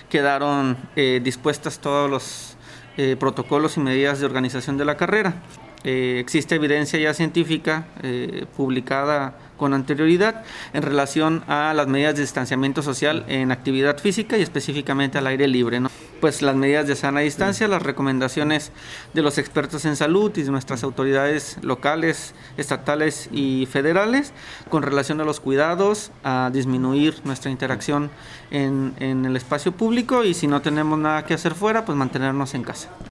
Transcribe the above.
quedaron dispuestas todos los protocolos y medidas de organización de la carrera. Existe evidencia ya científica publicada con anterioridad en relación a las medidas de distanciamiento social en actividad física y específicamente al aire libre, ¿no? Pues las medidas de sana distancia, las recomendaciones de los expertos en salud y de nuestras autoridades locales, estatales y federales con relación a los cuidados, a disminuir nuestra interacción en el espacio público y si no tenemos nada que hacer fuera, pues mantenernos en casa.